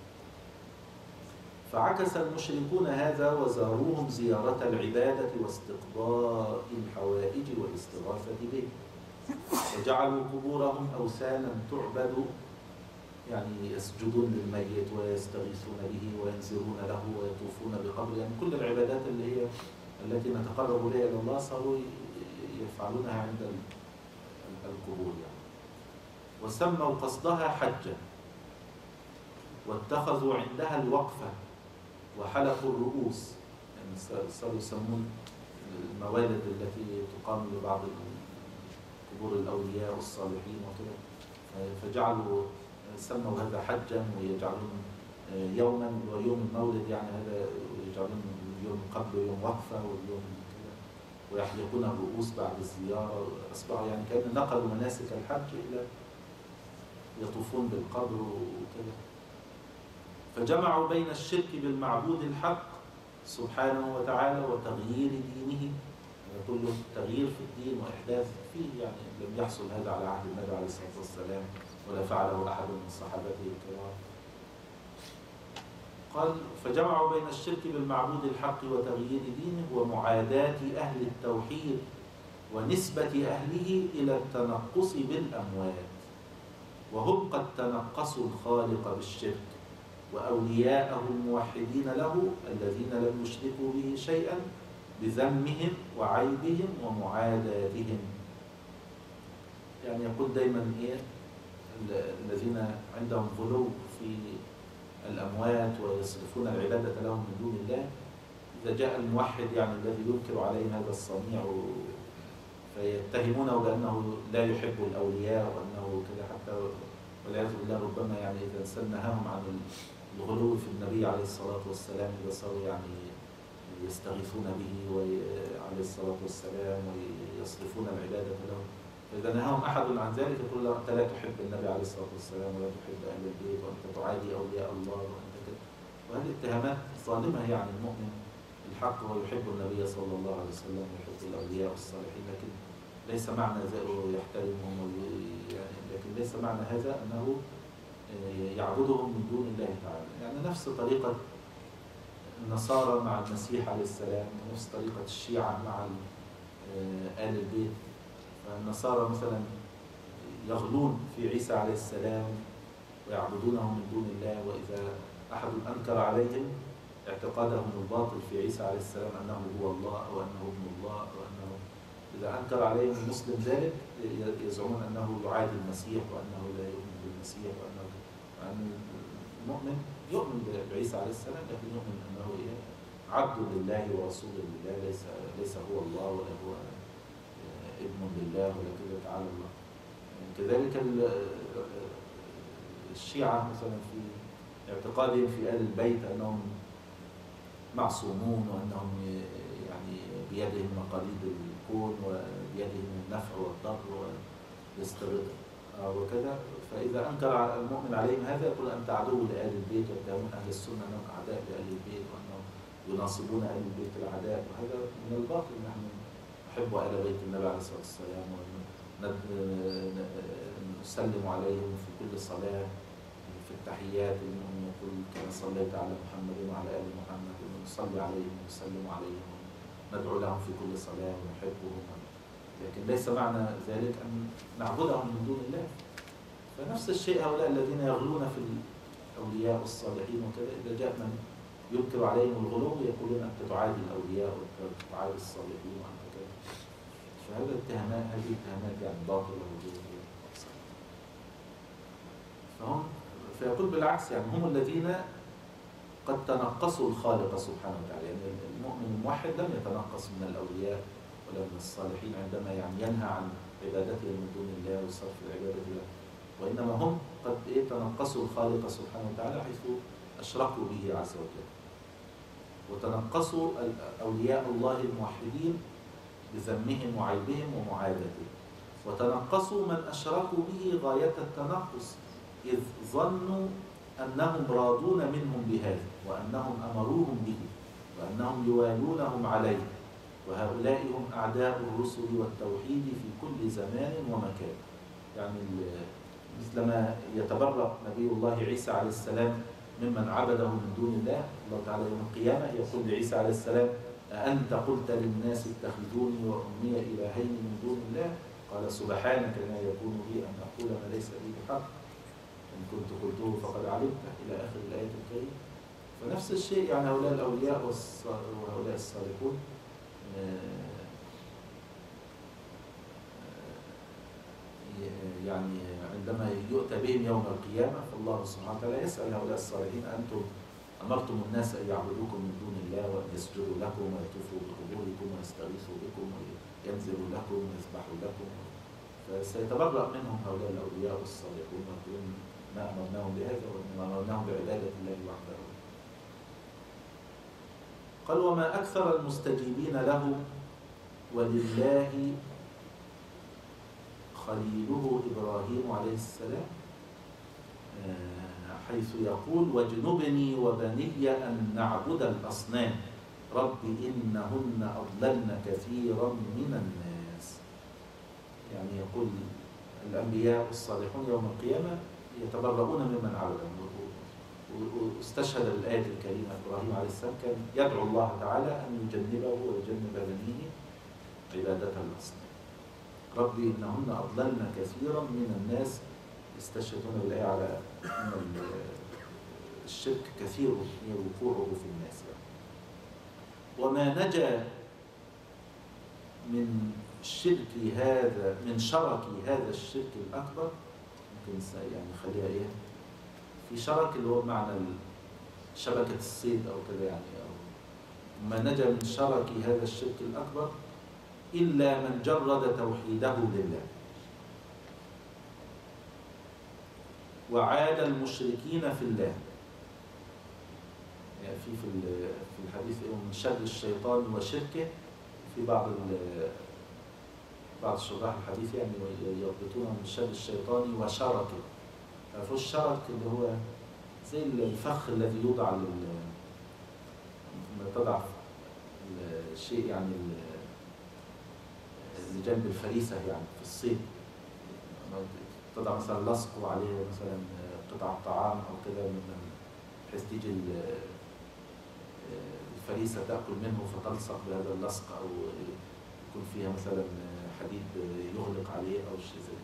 فعكس المشركون هذا وزاروهم زيارة العبادة واستقضاء الحوائج والاستغاثة به، وجعلوا قبورهم أوثانا تعبد، يعني يسجدون للميت ويستغيثون به وينذرون له ويطوفون بقبره، يعني كل العبادات اللي هي التي نتقرب بها إلى الله صاروا يفعلونها عند القبور يعني. وسموا قصدها حجا، واتخذوا عندها الوقفة وحلقوا الرؤوس، يعني صاروا يسمون الموالد التي تقام لبعض قبور الأولياء والصالحين وكذا، فجعلوا سموا هذا حجا، ويجعلون يوما ويوم المولد يعني هذا يجعلون يوم قبل يوم وقفة واليوم كذا، ويحلقون الرؤوس بعد الزيارة. أصبحوا يعني كأن نقلوا مناسك الحج إلى يطوفون بالقبر وكذا. فجمعوا بين الشرك بالمعبود الحق سبحانه وتعالى وتغيير دينه، كله تغيير في الدين وإحداث فيه، يعني لم يحصل هذا على عهد النبي عليه الصلاة والسلام ولا فعله أحد من صحابته الكرام. قال فجمعوا بين الشرك بالمعبود الحق وتغيير دينه ومعاداة أهل التوحيد ونسبة أهله إلى التنقص بالأموات، وهم قد تنقصوا الخالق بالشرك وأولياءه الموحدين له الذين لم يشركوا به شيئا بذمهم وعيبهم ومعاداتهم. يعني يقول دايما إيه الذين عندهم غلو في الأموات ويصرفون العبادة لهم من دون الله، إذا جاء الموحد يعني الذي ينكر عليهم هذا الصنيع فيتهمونه بأنه لا يحب الأولياء وأنه كذا، حتى والعياذ بالله ربما يعني إذا إنسان نهاهم عن الغلو في النبي عليه الصلاة والسلام، إذا صاروا يعني يستغيثون به عليه الصلاة والسلام ويصرفون العبادة له، فإذا نهاهم أحد عن ذلك يقول له أنت لا تحب النبي عليه الصلاة والسلام ولا تحب أهل البيت وأنت تعادي أولياء الله وأنت كذا. وهذه اتهامات ظالمة يعني. المؤمن الحق هو يحب النبي صلى الله عليه وسلم ويحب الأولياء والصالحين، لكن ليس معنى ذلك يحترمهم يعني، لكن ليس معنى هذا أنه يعبدهم من دون الله تعالى. يعني نفس طريقة النصارى مع المسيح عليه السلام، ونفس طريقة الشيعة مع آل البيت. فالنصارى مثلا يغلون في عيسى عليه السلام ويعبدونه من دون الله، وإذا أحد أنكر عليهم اعتقادهم الباطل في عيسى عليه السلام أنه هو الله أو أنه ابن الله أو أنه، إذا أنكر عليهم المسلم ذلك يزعمون أنه يعادي المسيح وأنه لا يؤمن بالمسيح، وأنه وأن المؤمن يؤمن بعيسى عليه السلام لكن يؤمن أنه عبد لله ورسول لله، ليس ليس هو الله ولا هو ابن لله ولا كذا تعالى الله. كذلك الشيعة مثلا في اعتقادهم في آل البيت أنهم معصومون وأنهم يعني بيدهم مقاليد الكون وبيدهم النفع والضر والاستغاثة وكذا. فإذا أنكر المؤمن عليهم هذا يقول أنت عدو لآل البيت، ويتهمون أهل السنة أنهم أعداء لآل البيت وأنهم يناصبون آل البيت الأعداء، وهذا من الباطل. نحن نحب آل بيت النبي عليه الصلاة والسلام ونسلم عليهم في كل صلاة، في التحيات إنهم يقول كما صليت على محمد وعلى آل محمد، ونصلي عليهم ونسلم عليهم ندعو لهم في كل صلاة ونحبهم. لكن ليس معنى ذلك أن نعبدهم من دون الله. فنفس الشيء هؤلاء الذين يغلون في الأولياء والصالحين وكذا، إذا جاء من ينكر عليهم الغلو يقولون أنت تعادي الأولياء وأنت تعادي الصالحين وأنت كذا. فهذه اتهامات هذه اتهامات يعني باطلة وجودية. فهم فيقول بالعكس، يعني هم الذين قد تنقصوا الخالق سبحانه وتعالى. يعني المؤمن الموحد لم يتنقص من الأولياء ولا من الصالحين عندما يعني ينهى عن عبادتهم من دون الله وصرف العبادة له، وإنما هم قد إيه تنقصوا الخالق سبحانه وتعالى حيث أشركوا به عز وجل، وتنقصوا أولياء الله الموحدين بذمهم وعيبهم ومعادتهم، وتنقصوا من أشركوا به غاية التنقص إذ ظنوا أنهم راضون منهم بهذا وأنهم أمروهم به وأنهم يوالونهم عليه، وهؤلاء هم أعداء الرسل والتوحيد في كل زمان ومكان. يعني مثلما يتبرأ نبي الله عيسى عليه السلام ممن عبده من دون الله، الله تعالى يوم القيامة يقول لعيسى عليه السلام أأنت قلت للناس اتخذوني وأمي إلهين من دون الله؟ قال سبحانك ما يكون لي أن أقول ما ليس لي بحق، إن كنت قلته فقد علمته، إلى آخر الآية الكريمة. فنفس الشيء يعني هؤلاء الأولياء وهؤلاء الصالحون يعني عندما يؤتى بهم يوم القيامة فالله سبحانه وتعالى يسأل هؤلاء الصالحين أنتم أمرتم الناس أن يعبدوكم من دون الله وأن يسجدوا لكم ويطوفوا بقبوركم ويستغيثوا بكم وينزلوا لكم ويذبحوا لكم، فسيتبرأ منهم هؤلاء الأولياء والصالحون ويقولون ما أمرناهم بهذا وإنما أمرناهم بعبادة الله وحده. قال وما أكثر المستجيبين له ولله خليله إبراهيم عليه السلام، حيث يقول واجنبني وبني أن نعبد الأصنام رب إنهن أضللن كثيرا من الناس. يعني يقول الأنبياء والصالحون يوم القيامة يتبرؤون ممن عبدهم. واستشهد الآية الكريمة إبراهيم عليه السلام كان يدعو الله تعالى أن يجنبه ويجنب بنيه عبادة الأصنام. ربي إنهن أضللن كثيرا من الناس، يستشهدون بالآية على أن الشرك كثير وقوعه في الناس. وما نجا من شرك هذا من شرك هذا الشرك الأكبر، ممكن يعني خليها إيه في شرك اللي هو معنى شبكة الصيد أو كذا يعني، أو ما نجا من شرك هذا الشرك الأكبر إلا من جرد توحيده لله وعاد المشركين في الله. يعني في في الحديث من شر الشيطان وشركه، في بعض بعض شراح الحديث يعني يربطون من شر الشيطان وشركه. تعرفوا الشرك اللي هو زي الفخ الذي يوضع لما تضع الشيء يعني اللي جنب الفريسة يعني في الصيد، تضع مثلا لصق وعليه مثلا قطع طعام أو كده من بحيث تيجي الفريسة تأكل منه فتلصق بهذا اللصق، أو يكون فيها مثلا حديد يغلق عليه أو شيء زي.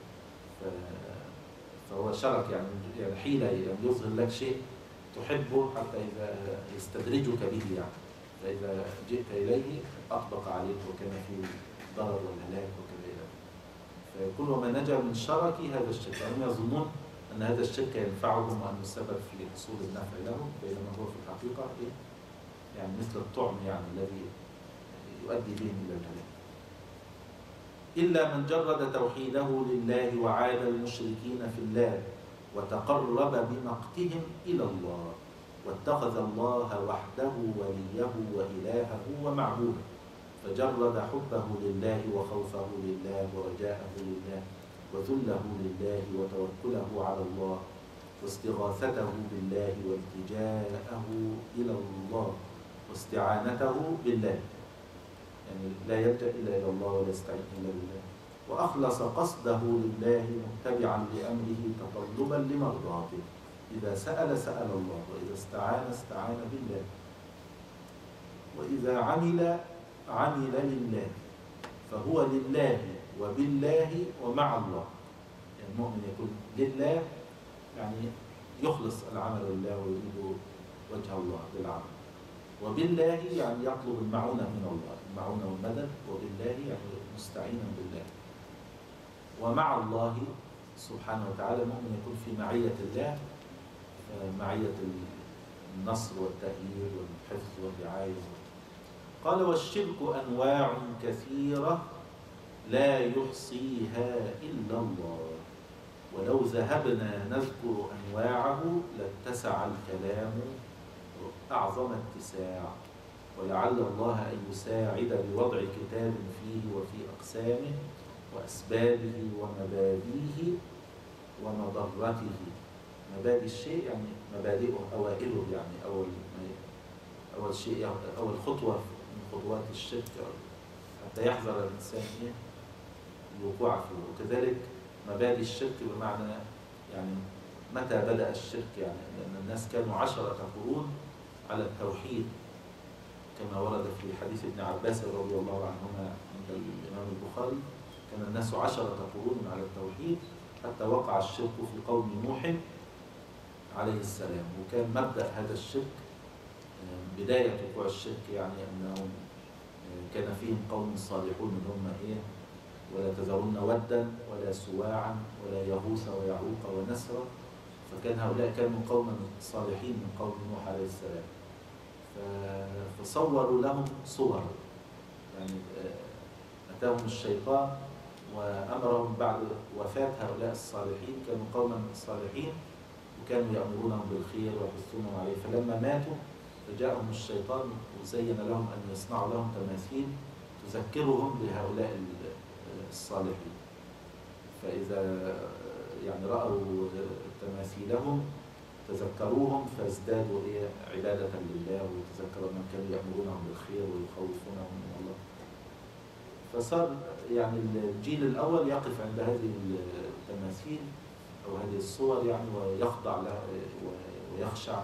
فهو شرك يعني يعني حيلة يعني يظهر لك شيء تحبه حتى إذا يستدرجك به يعني، فإذا جئت إليه أطبق عليك وكان فيه ضرر والهلاك وكذا إلى. فيقول وما نجا من شرك هذا الشرك، يعني يظنون أن هذا الشرك ينفعهم وأن السبب في حصول النفع لهم، بينما هو في الحقيقة إيه؟ يعني مثل الطعم يعني الذي يؤدي بهم إلى الهلاك. إلا من جرد توحيده لله وعاد المشركين في الله وتقرب بمقتهم إلى الله واتخذ الله وحده وليه وإلهه ومعبوده، فجرد حبه لله وخوفه لله ورجاءه لله وذله لله وتوكله على الله واستغاثته بالله والتجاءه إلى الله واستعانته بالله. يعني لا يلجأ إلا إلى الله ولا يستعين إلا بالله، وأخلص قصده لله متبعا لأمره تطلبا لمرضاته. إذا سأل سأل الله، وإذا استعان استعان بالله، وإذا عمل عمل لله، فهو لله وبالله ومع الله. يعني المؤمن يكون لله يعني يخلص العمل لله ويريد وجه الله بالعمل، وبالله يعني يطلب المعونة من الله، المعونة والمدد، وبالله يعني مستعينا بالله، ومع الله سبحانه وتعالى. المؤمن يكون في معية الله، معية النصر والتأييد والحفظ والرعاية. قال: والشرك أنواع كثيرة لا يحصيها إلا الله، ولو ذهبنا نذكر أنواعه لاتسع الكلام أعظم اتساع، ولعل الله أن يساعد بوضع كتاب فيه وفي أقسامه وأسبابه ومبادئه ومضرته. مبادئ الشيء يعني مبادئه، أوائله، يعني أول أول شيء يعني أول خطوة من خطوات الشرك حتى يحذر الإنسان إيه الوقوع فيه. وكذلك مبادئ الشرك بمعنى يعني متى بدأ الشرك، يعني لأن الناس كانوا عشرة قرون على التوحيد كما ورد في حديث ابن عباس رضي الله عنهما عند الإمام البخاري. كان الناس عشرة قرون على التوحيد حتى وقع الشرك في قوم نوح عليه السلام. وكان مبدأ هذا الشرك، بداية وقوع الشرك يعني أنهم كان فيهم قوم صالحون من هم إيه: ولا تذرن ودا ولا سواعا ولا يغوث ويعوق ونسرا. فكان هؤلاء كانوا قوما صالحين من قوم نوح عليه السلام. فصوروا لهم صور، يعني أتاهم الشيطان وأمرهم بعد وفاة هؤلاء الصالحين، كانوا قوما صالحين وكانوا يأمرونهم بالخير ويحثونهم عليه. فلما ماتوا فجاءهم الشيطان وزين لهم أن يصنعوا لهم تماثيل تذكرهم بهؤلاء الصالحين. فإذا يعني رأوا تماثيلهم تذكروهم فازدادوا إيه عبادة لله، وتذكروا أنهم كانوا يأمرونهم بالخير ويخوفونهم من الله. فصار يعني الجيل الأول يقف عند هذه التماثيل أو هذه الصور يعني ويخضع لها ويخشع،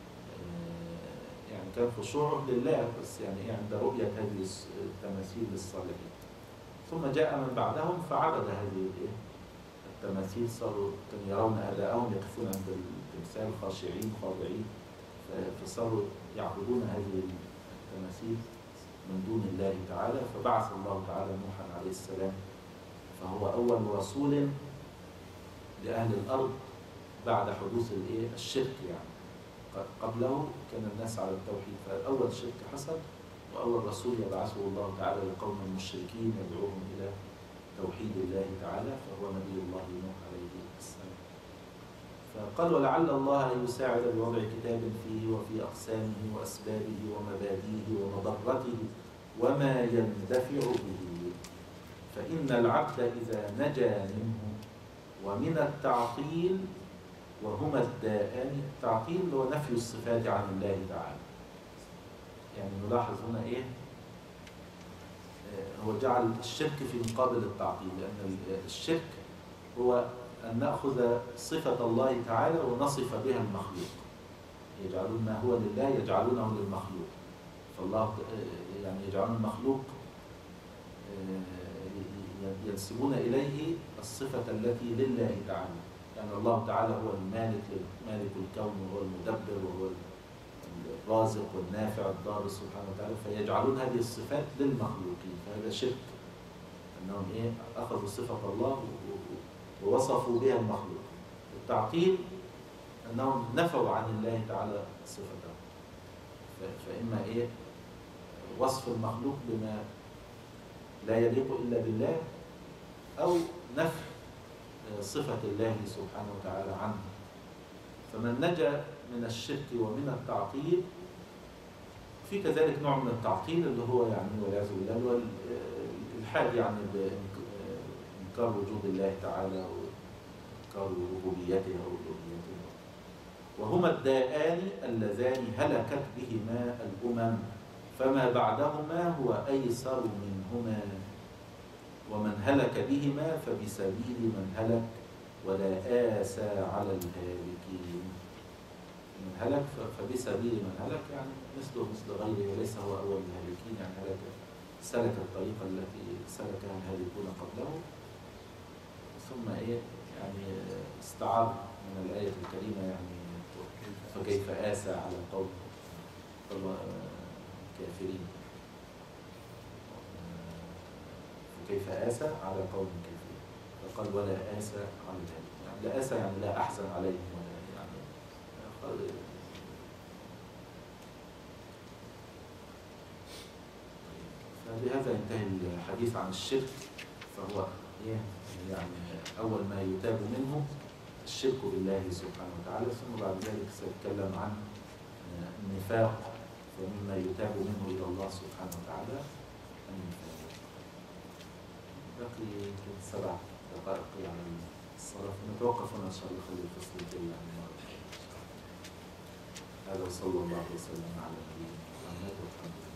يعني كان خشوعه لله بس يعني عند رؤية هذه التماثيل للصالحين. ثم جاء من بعدهم فعبد هذه التماثيل، صاروا يرون آباءهم يقفون عند التمثال خاشعين خاضعين، فصاروا يعبدون هذه التماثيل من دون الله تعالى. فبعث الله تعالى نوحا عليه السلام، فهو أول رسول لأهل الأرض بعد حدوث الإيه الشرك. يعني قبله كان الناس على التوحيد، فأول شرك حصل وأول رسول يبعثه الله تعالى لقوم المشركين يدعوهم إلى توحيد الله تعالى، فهو نبي الله نوح عليه السلام. فقال: ولعل الله أن يساعد بوضع كتاب فيه وفي أقسامه وأسبابه ومبادئه ومضرته وما يندفع به، فإن العبد إذا نجا منه ومن التعطيل وهما الداءان. التعطيل هو نفي الصفات عن الله تعالى. يعني نلاحظ هنا إيه؟ هو جعل الشرك في مقابل التعطيل، لأن الشرك هو أن نأخذ صفة الله تعالى ونصف بها المخلوق. يجعلون ما هو لله يجعلونه للمخلوق، فالله يعني يجعلون المخلوق ينسبون إليه الصفة التي لله تعالى. يعني الله تعالى هو المالك مالك الكون وهو المدبر وهو الرازق والنافع الضار سبحانه وتعالى، فيجعلون هذه الصفات للمخلوقين. فهذا شرك، أنهم إيه أخذوا صفة الله ووصفوا بها المخلوق. التعطيل أنهم نفوا عن الله تعالى صفته، فإما إيه وصف المخلوق بما لا يليق إلا بالله، أو نفي صفة الله سبحانه وتعالى عنه. فمن نجا من الشرك ومن التعطيل، في كذلك نوع من التعطيل اللي هو يعني والعياذ بالله اللي هو الإلحاد، يعني بإنكار وجود الله تعالى وإنكار ربوبيته وألوهيته. وهما الداءان اللذان هلكت بهما الأمم فما بعدهما هو أيسر منهما، ومن هلك بهما فبسبيل من هلك ولا آسى على الهالكين. من هلك فبسبيل من هلك يعني مثله مثل غيره، وليس هو أول الهالكين، يعني هلك سلك الطريقة التي سلكها الهالكون قبله. ثم إيه يعني استعار من الآية الكريمة يعني فكيف آسى على القوم الكافرين، فكيف آسى على قوم كافرين، فقال ولا آسى على الهالكين، يعني لا آسى يعني لا أحزن عليهم ولا يعني فبهذا ينتهي الحديث عن الشرك. فهو إيه يعني أول ما يتاب منه الشرك بالله سبحانه وتعالى، ثم بعد ذلك سيتكلم عن النفاق، ومما يتاب منه إلى الله سبحانه وتعالى النفاق. بقي سبع دقائق على الصلاة، نتوقف هنا إن شاء الله خلال الفصل الجاي عن المرة. هذا وصلى الله وسلم على نبينا محمد والحمد لله.